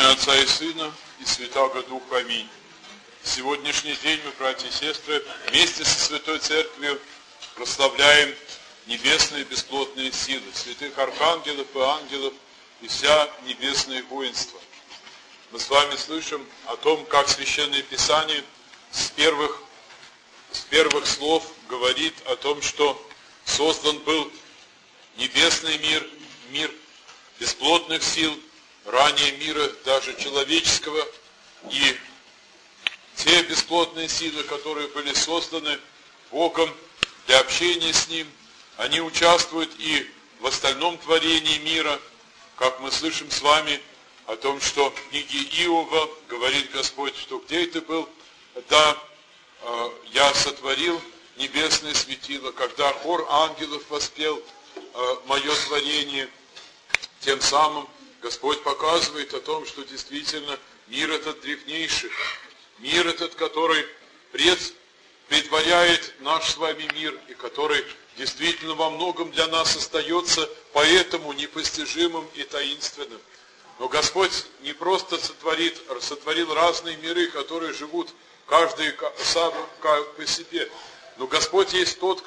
Имя Отца и Сына и Святаго Духа. Аминь. Сегодняшний день мы, братья и сестры, вместе со Святой Церковью прославляем небесные бесплотные силы, святых архангелов и ангелов и вся небесное воинство. Мы с вами слышим о том, как Священное Писание с первых слов говорит о том, что создан был небесный мир, мир бесплотных сил, ранее мира даже человеческого, и те бесплотные силы, которые были созданы Богом для общения с Ним, они участвуют и в остальном творении мира, как мы слышим с вами о том, что в книге Иова говорит Господь, что где ты был, да, я сотворил небесное светило, когда хор ангелов воспел мое творение, тем самым Господь показывает о том, что действительно мир этот древнейший, мир этот, который предваряет наш с вами мир, и который действительно во многом для нас остается поэтому непостижимым и таинственным. Но Господь не просто сотворил разные миры, которые живут каждый сам по себе, но Господь есть тот,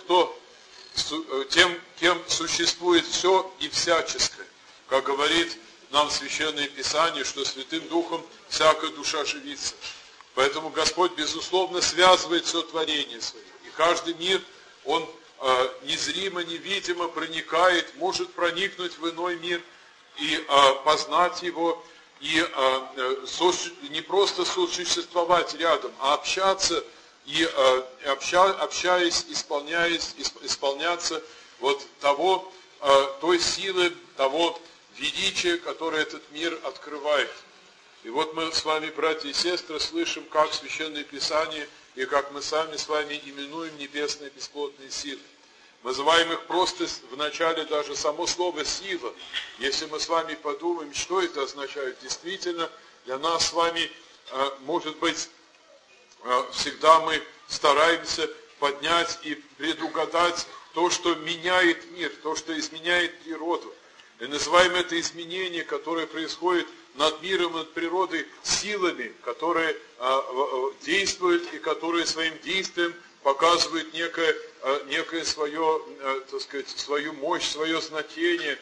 кем существует все и всяческое. Как говорит нам Священное Писание, что Святым Духом всякая душа живится. Поэтому Господь, безусловно, связывает все творение свое. И каждый мир, он незримо, невидимо проникает, может проникнуть в иной мир и познать его, и не просто сосуществовать рядом, а общаться, и общаясь, исполняться вот той силы, того величия, которое этот мир открывает. И вот мы с вами, братья и сестры, слышим, как Священное Писание и как мы сами с вами именуем небесные бесплотные силы. Называем их просто вначале даже само слово «сила». Если мы с вами подумаем, что это означает, действительно, для нас с вами, может быть, всегда мы стараемся поднять и предугадать то, что меняет мир, то, что изменяет природу. И называем это изменение, которое происходит над миром, над природой, силами, которые действуют и которые своим действием показывают некое свое, так сказать, свою мощь, свое значение,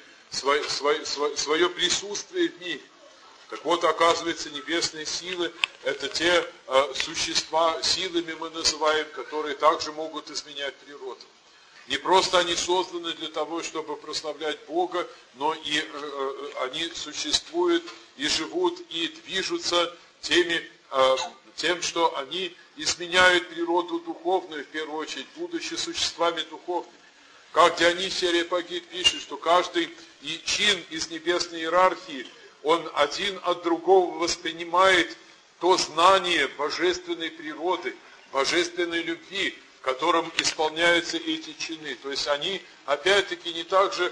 свое присутствие в мире. Так вот, оказывается, небесные силы – это те существа, силами мы называем, которые также могут изменять природу. Не просто они созданы для того, чтобы прославлять Бога, но и они существуют и живут, и движутся тем, что они изменяют природу духовную, в первую очередь, будучи существами духовными. Как Дионисий Ареопагит пишет, что каждый чин из небесной иерархии, он один от другого воспринимает то знание божественной природы, божественной любви, которым исполняются эти чины. То есть они, опять-таки, не так же,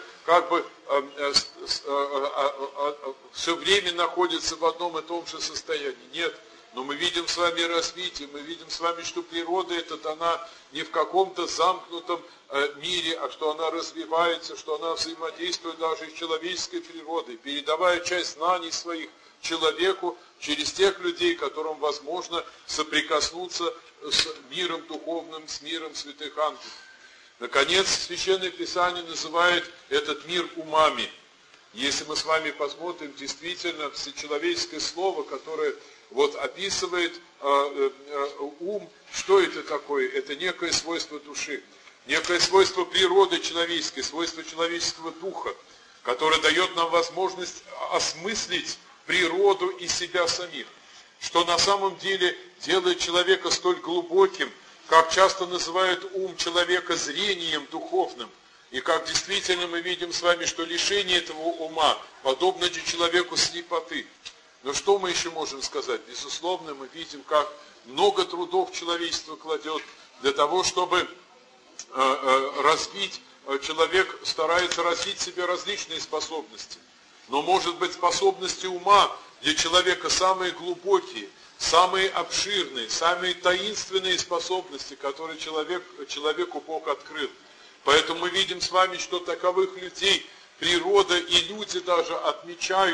все время находятся в одном и том же состоянии. Нет. Но мы видим с вами развитие, мы видим с вами, что природа эта дана не в каком-то замкнутом мире, а что она развивается, что она взаимодействует даже с человеческой природой, передавая часть знаний своих человеку через тех людей, которым возможно соприкоснуться с миром духовным, с миром святых ангелов. Наконец, Священное Писание называет этот мир умами. Если мы с вами посмотрим, действительно, всечеловеческое слово, которое описывает ум, что это такое? Это некое свойство души, некое свойство природы человеческой, свойство человеческого духа, которое дает нам возможность осмыслить природу и себя самих, что на самом деле делает человека столь глубоким, как часто называют ум человека зрением духовным, и как действительно мы видим с вами, что лишение этого ума подобно человеку слепоты. Но что мы еще можем сказать? Безусловно, мы видим, как много трудов человечество кладет для того, чтобы развить, человек старается развить в себе различные способности. Но, может быть, способности ума для человека самые глубокие, самые обширные, самые таинственные способности, которые человеку Бог открыл. Поэтому мы видим с вами, что таковых людей природа и люди даже отмечают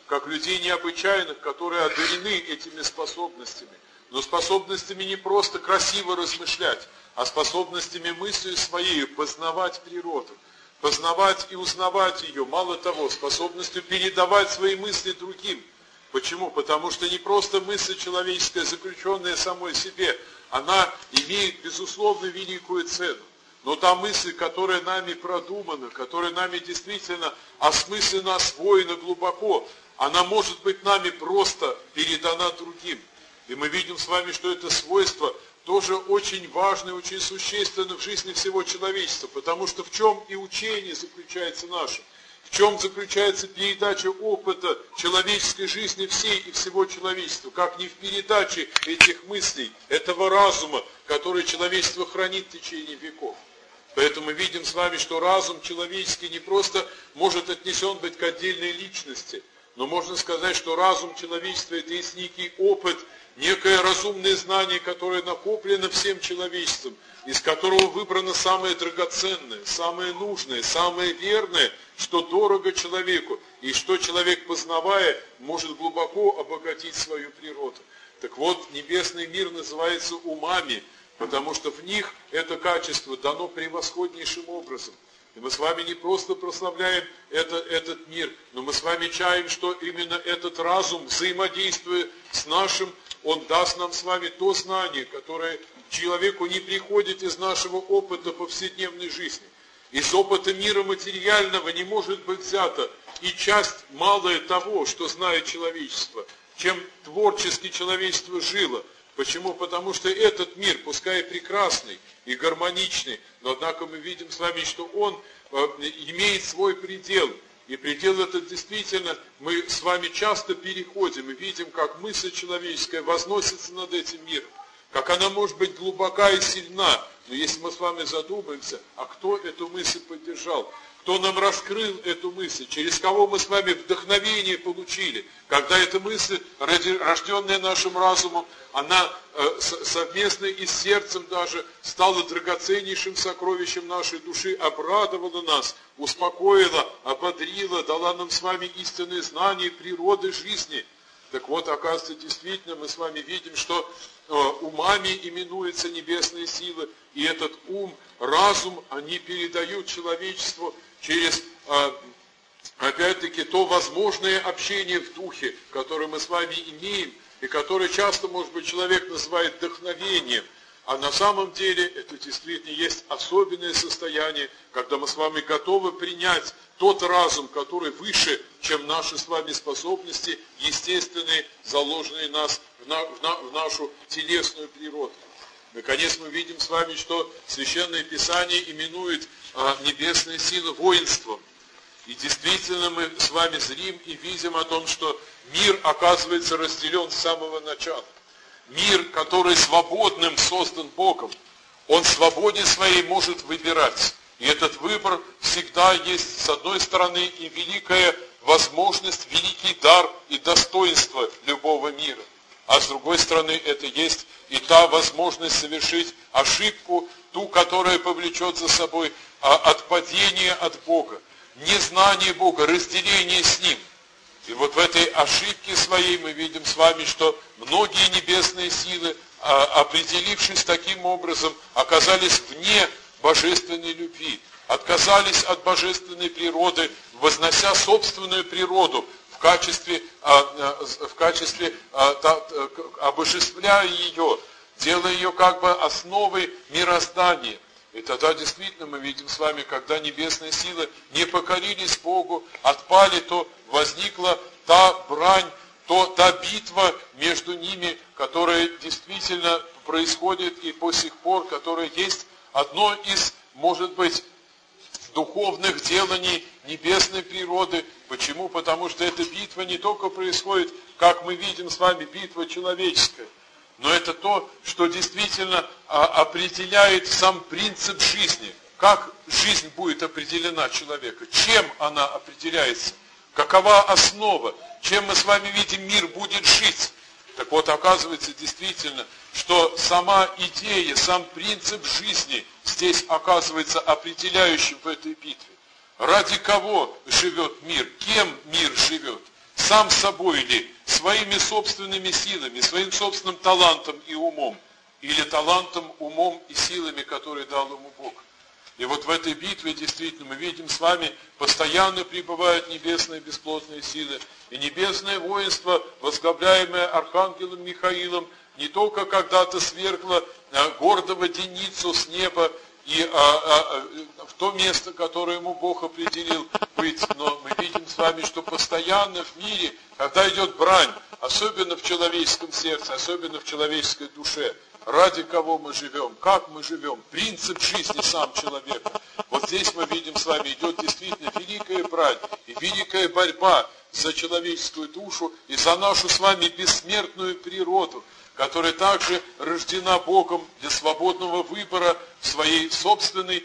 как людей необычайных, которые одарены этими способностями. Но способностями не просто красиво размышлять, а способностями мысли своей познавать природу, познавать и узнавать ее. Мало того, способностью передавать свои мысли другим. Почему? Потому что не просто мысль человеческая, заключенная самой себе, она имеет, безусловно, великую цену. Но та мысль, которая нами продумана, которая нами действительно осмысленно, освоена глубоко, она может быть нами просто передана другим. И мы видим с вами, что это свойство тоже очень важно и очень существенно в жизни всего человечества. Потому что в чем и учение заключается наше? В чем заключается передача опыта человеческой жизни всей и всего человечества? Как не в передаче этих мыслей, этого разума, который человечество хранит в течение веков. Поэтому мы видим с вами, что разум человеческий не просто может отнесен быть к отдельной личности, но можно сказать, что разум человечества – это есть некий опыт, некое разумное знание, которое накоплено всем человечеством, из которого выбрано самое драгоценное, самое нужное, самое верное, что дорого человеку, и что человек, познавая, может глубоко обогатить свою природу. Так вот, небесный мир называется умами, потому что в них это качество дано превосходнейшим образом. И мы с вами не просто прославляем этот мир, но мы с вами чаем, что именно этот разум, взаимодействуя с нашим, он даст нам с вами то знание, которое человеку не приходит из нашего опыта повседневной жизни. Из опыта мира материального не может быть взято и часть малая того, что знает человечество, чем творчески человечество жило. Почему? Потому что этот мир, пускай прекрасный и гармоничный, но однако мы видим с вами, что он имеет свой предел. И предел этот действительно, мы с вами часто переходим и видим, как мысль человеческая возносится над этим миром, как она может быть глубока и сильна. Но если мы с вами задумаемся, а кто эту мысль поддержал? Кто нам раскрыл эту мысль? Через кого мы с вами вдохновение получили? Когда эта мысль, рожденная нашим разумом, она совместно и с сердцем даже стала драгоценнейшим сокровищем нашей души, обрадовала нас, успокоила, ободрила, дала нам с вами истинные знания природы жизни. Так вот, оказывается, действительно, мы с вами видим, что умами именуются небесные силы, и этот ум, разум, они передают человечеству через, опять-таки, то возможное общение в духе, которое мы с вами имеем, и которое часто, может быть, человек называет вдохновением. А на самом деле это действительно есть особенное состояние, когда мы с вами готовы принять тот разум, который выше, чем наши с вами способности, естественные, заложенные в нашу телесную природу. Наконец мы видим с вами, что Священное Писание именует небесные силы воинством. И действительно мы с вами зрим и видим о том, что мир, оказывается, разделен с самого начала. Мир, который свободным создан Богом, он в свободе своей может выбирать. И этот выбор всегда есть, с одной стороны, и великая возможность, великий дар и достоинство любого мира. А с другой стороны, это есть и та возможность совершить ошибку, ту, которая повлечет за собой отпадение от Бога, незнание Бога, разделение с Ним. И вот в этой ошибке своей мы видим с вами, что многие небесные силы, определившись таким образом, оказались вне божественной любви, отказались от божественной природы, вознося собственную природу в качестве обожествляя ее, делая ее как бы основой мироздания. И тогда действительно мы видим с вами, когда небесные силы не покорились Богу, отпали, то возникла та брань, та битва между ними, которая действительно происходит и по сих пор, которая есть одно из, может быть, духовных деланий небесной природы. Почему? Потому что эта битва не только происходит, как мы видим с вами, битва человеческая, но это то, что действительно определяет сам принцип жизни. Как жизнь будет определена человека? Чем она определяется? Какова основа? Чем мы с вами видим, мир будет жить? Так вот, оказывается действительно, что сама идея, сам принцип жизни здесь оказывается определяющим в этой битве. Ради кого живет мир? Кем мир живет? сам собой ли, своими собственными силами, своим собственным талантом и умом, или талантом, умом и силами, которые дал ему Бог. И вот в этой битве действительно мы видим с вами, постоянно пребывают небесные бесплотные силы. И небесное воинство, возглавляемое архангелом Михаилом, не только когда-то свергло гордого Деницу с неба и в то место, которое ему Бог определил быть, но мы видим с вами, что постоянно в мире, когда идет брань, особенно в человеческом сердце, особенно в человеческой душе, ради кого мы живем, как мы живем, принцип жизни сам человека. Вот здесь мы видим с вами, идет действительно великая брань и великая борьба за человеческую душу и за нашу с вами бессмертную природу, которая также рождена Богом для свободного выбора своим собственным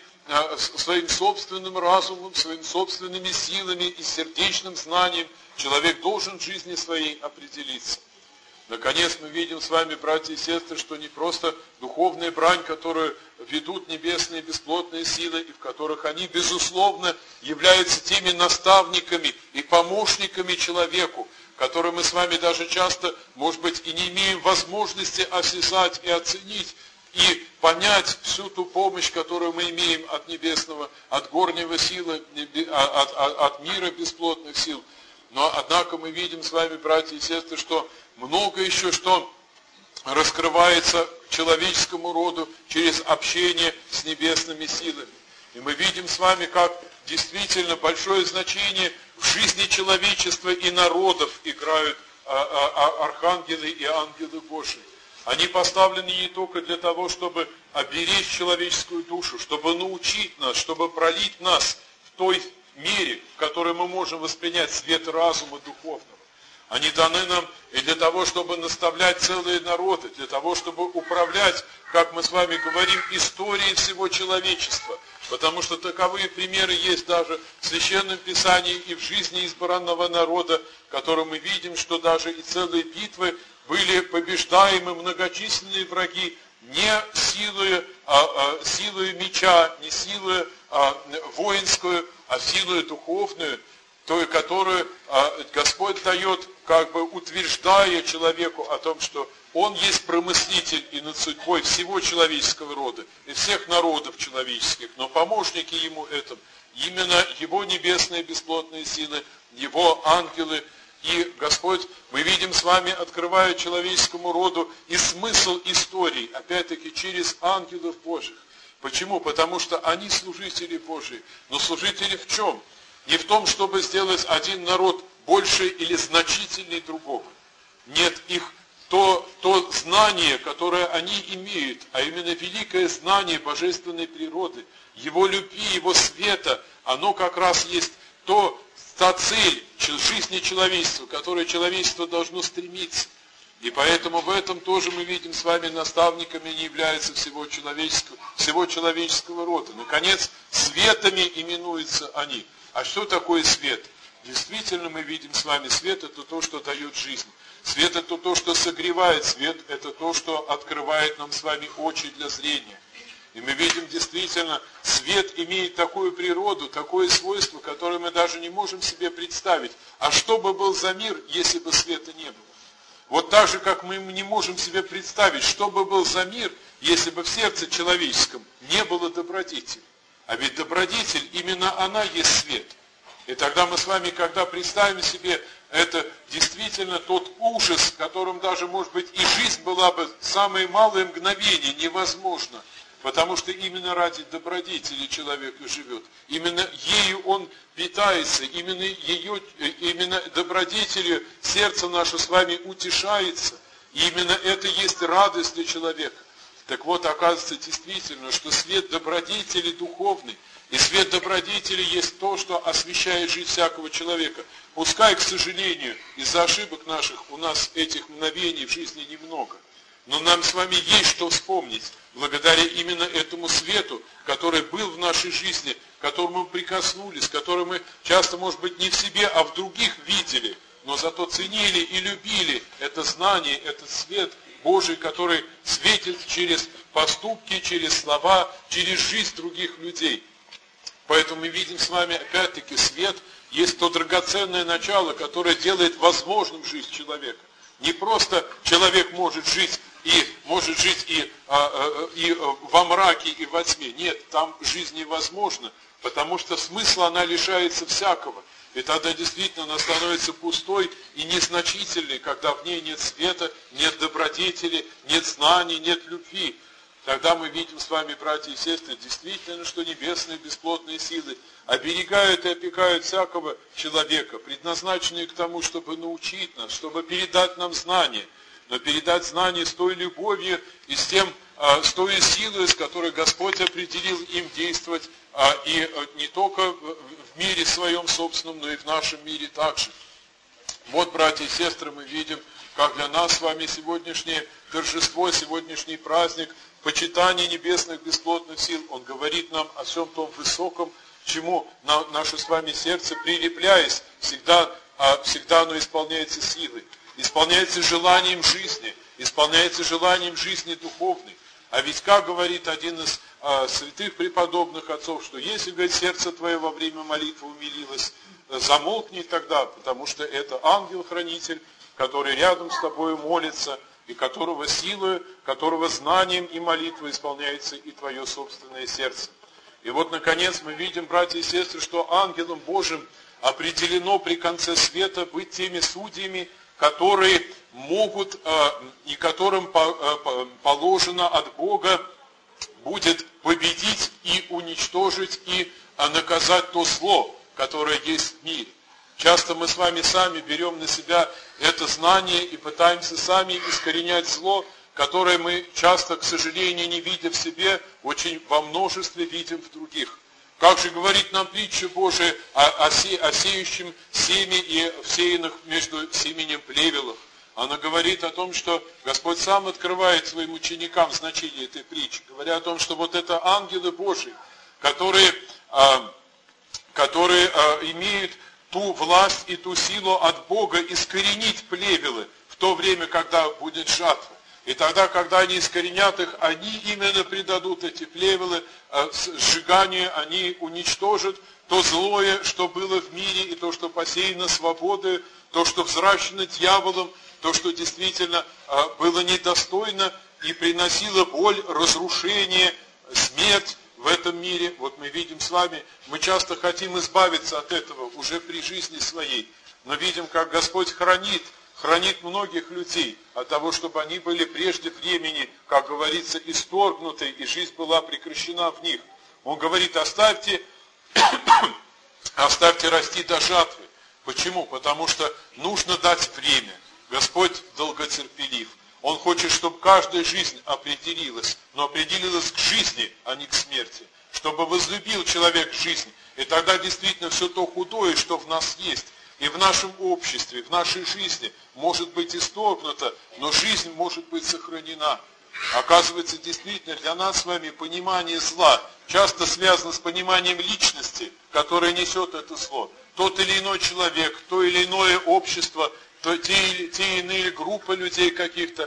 разумом, своими собственными силами и сердечным знанием. Человек должен в жизни своей определиться. Наконец мы видим с вами, братья и сестры, что не просто духовная брань, которую ведут небесные бесплотные силы, и в которых они, безусловно, являются теми наставниками и помощниками человеку, которые мы с вами даже часто, может быть, и не имеем возможности осязать и оценить, и понять всю ту помощь, которую мы имеем от небесного, от горнего силы, от мира бесплотных сил. Но, однако, мы видим с вами, братья и сестры, что много еще что раскрывается человеческому роду через общение с небесными силами. И мы видим с вами, как действительно большое значение в жизни человечества и народов играют архангелы и ангелы Божии. Они поставлены не только для того, чтобы оберечь человеческую душу, чтобы научить нас, чтобы пролить нас в той мере, в которой мы можем воспринять свет разума духовного. Они даны нам и для того, чтобы наставлять целые народы, для того, чтобы управлять, как мы с вами говорим, историей всего человечества. Потому что таковые примеры есть даже в Священном Писании и в жизни избранного народа, в котором мы видим, что даже и целые битвы были побеждаемы многочисленные враги не силою меча, не силою воинскую, а силою духовную, той, которую Господь дает, как бы утверждая человеку о том, что Он есть промыслитель и над судьбой всего человеческого рода и всех народов человеческих, но помощники Ему этому, именно Его небесные бесплотные силы, Его ангелы. И Господь, мы видим с вами, открывает человеческому роду и смысл истории, опять-таки через ангелов Божьих. Почему? Потому что они служители Божьи. Но служители в чем? Не в том, чтобы сделать один народ больше или значительнее другого. Нет, их то знание, которое они имеют, а именно великое знание божественной природы, Его любви, Его света, оно как раз есть та цель жизни человечества, к которой человечество должно стремиться. И поэтому в этом тоже мы видим с вами, наставниками не являются всего человеческого рода. Наконец, светами именуются они. А что такое свет? Действительно, мы видим с вами, свет – это то, что дает жизнь. Свет – это то, что согревает. Свет – это то, что открывает нам с вами очи для зрения. И мы видим действительно, свет имеет такую природу, такое свойство, которое мы даже не можем себе представить. А что бы был за мир, если бы света не было? Вот так же, как мы не можем себе представить, что бы был за мир, если бы в сердце человеческом не было добродетели. А ведь добродетель, именно она есть свет. И тогда мы с вами, когда представим себе это действительно тот ужас, в котором даже, может быть, и жизнь была бы самое малое мгновение невозможно, потому что именно ради добродетели человек и живет. Именно ею он питается, именно добродетелью сердце наше с вами утешается. И именно это есть радость для человека. Так вот, оказывается действительно, что свет добродетели духовный, и свет добродетели есть то, что освещает жизнь всякого человека. Пускай, к сожалению, из-за ошибок наших у нас этих мгновений в жизни немного. Но нам с вами есть что вспомнить, благодаря именно этому свету, который был в нашей жизни, к которому мы прикоснулись, который мы часто, может быть, не в себе, а в других видели, но зато ценили и любили это знание, этот свет Божий, который светит через поступки, через слова, через жизнь других людей. Поэтому мы видим с вами, опять-таки, свет есть то драгоценное начало, которое делает возможным жизнь человека. Не просто человек может жить и во мраке, и во тьме. Нет, там жизнь невозможна, потому что смысла она лишается всякого. И тогда действительно она становится пустой и незначительной, когда в ней нет света, нет добродетели, нет знаний, нет любви. Тогда мы видим с вами, братья и сестры, действительно, что небесные бесплотные силы оберегают и опекают всякого человека, предназначенные к тому, чтобы научить нас, чтобы передать нам знания, но передать знания с той любовью и с той силой, с которой Господь определил им действовать, и не только в мире своем собственном, но и в нашем мире также. Вот, братья и сестры, мы видим, как для нас с вами сегодняшнее торжество, сегодняшний праздник, почитание небесных бесплотных сил, он говорит нам о всем том высоком, к чему наше с вами сердце, прилепляясь, всегда оно исполняется силой, исполняется желанием жизни духовной. А ведь, как говорит один из святых преподобных отцов, что если, говорит, сердце твое во время молитвы умилилось, замолкни тогда, потому что это ангел-хранитель, который рядом с тобой молится, и которого силой, которого знанием и молитвой исполняется и твое собственное сердце. И вот, наконец, мы видим, братья и сестры, что ангелам Божьим определено при конце света быть теми судьями, которые могут и которым положено от Бога будет победить и уничтожить и наказать то зло, которое есть в мире. Часто мы с вами сами берем на себя это знание и пытаемся сами искоренять зло, которое мы часто, к сожалению, не видя в себе, очень во множестве видим в других. Как же говорит нам притча Божия о сеющем семя и всеянных между семенем плевелов? Она говорит о том, что Господь сам открывает своим ученикам значение этой притчи, говоря о том, что вот это ангелы Божии, которые имеют ту власть и ту силу от Бога искоренить плевелы в то время, когда будет жатва. И тогда, когда они искоренят их, они именно предадут эти плевелы сжиганию, они уничтожат то злое, что было в мире, и то, что посеяно свободой, то, что взращено дьяволом, то, что действительно было недостойно и приносило боль, разрушение, смерть в этом мире. Вот мы видим с вами, мы часто хотим избавиться от этого уже при жизни своей, но видим, как Господь хранит многих людей от того, чтобы они были прежде времени, как говорится, исторгнуты, и жизнь была прекращена в них. Он говорит, оставьте расти до жатвы. Почему? Потому что нужно дать время. Господь долготерпелив. Он хочет, чтобы каждая жизнь определилась, но определилась к жизни, а не к смерти. Чтобы возлюбил человек жизнь. И тогда действительно все то худое, что в нас есть, и в нашем обществе, в нашей жизни может быть исторгнуто, но жизнь может быть сохранена. Оказывается, действительно, для нас с вами понимание зла часто связано с пониманием личности, которая несет это зло. Тот или иной человек, то или иное общество, те иные группы людей каких-то,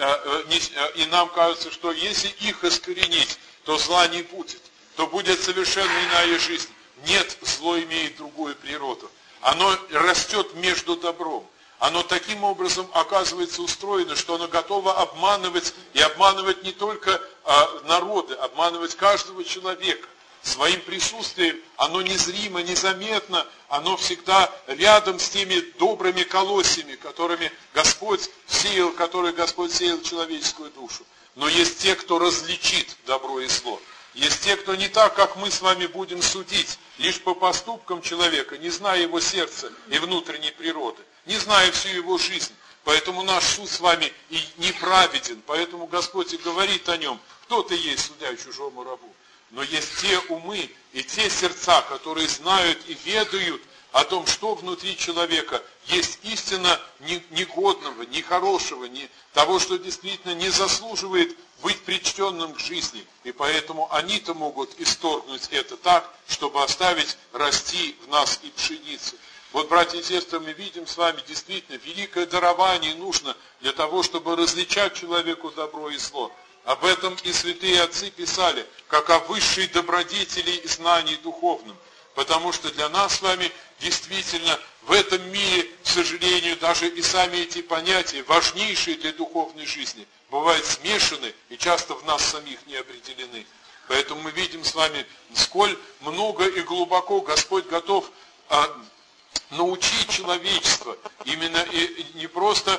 и нам кажется, что если их искоренить, то зла не будет, то будет совершенно иная жизнь. Нет, зло имеет другую природу. Оно растет между добром. Оно таким образом оказывается устроено, что оно готово обманывать, и обманывать не только народы, обманывать каждого человека. Своим присутствием оно незримо, незаметно, оно всегда рядом с теми добрыми колосьями, которые Господь сеял в человеческую душу. Но есть те, кто различит добро и зло. Есть те, кто не так, как мы с вами будем судить, лишь по поступкам человека, не зная его сердца и внутренней природы, не зная всю его жизнь. Поэтому наш суд с вами и неправеден, поэтому Господь и говорит о нем, кто ты есть, судя чужому рабу. Но есть те умы и те сердца, которые знают и ведают о том, что внутри человека есть истина негодного, нехорошего, того, что действительно не заслуживает быть причтенным к жизни. И поэтому они-то могут исторгнуть это так, чтобы оставить расти в нас и пшеницу. Вот, братья и сестры, мы видим с вами действительно великое дарование нужно для того, чтобы различать человеку добро и зло. Об этом и святые отцы писали, как о высшей добродетели и знании духовном. Потому что для нас с вами действительно в этом мире, к сожалению, даже и сами эти понятия, важнейшие для духовной жизни, бывают смешаны и часто в нас самих не определены. Поэтому мы видим с вами, сколь много и глубоко Господь готов научить человечество именно и не просто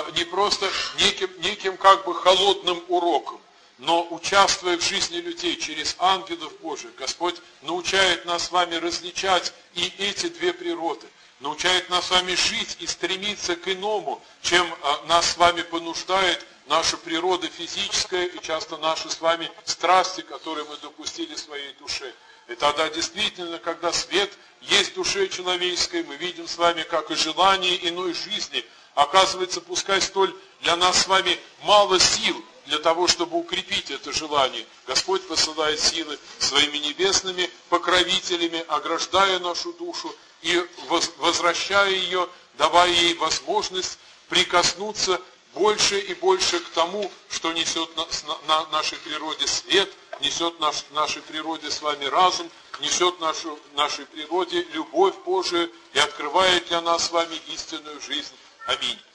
неким как бы холодным уроком, но участвуя в жизни людей через ангелов Божьих, Господь научает нас с вами различать и эти две природы, научает нас с вами жить и стремиться к иному, чем нас с вами понуждает наша природа физическая и часто наши с вами страсти, которые мы допустили в своей душе. И тогда действительно, когда свет есть в душе человеческой, мы видим с вами, как и желание иной жизни, оказывается, пускай столь для нас с вами мало сил для того, чтобы укрепить это желание. Господь посылает силы своими небесными покровителями, ограждая нашу душу и возвращая ее, давая ей возможность прикоснуться больше и больше к тому, что несет на нашей природе свет, несет нашей природе с вами разум, несет нашей природе любовь Божию и открывает для нас с вами истинную жизнь. Аминь.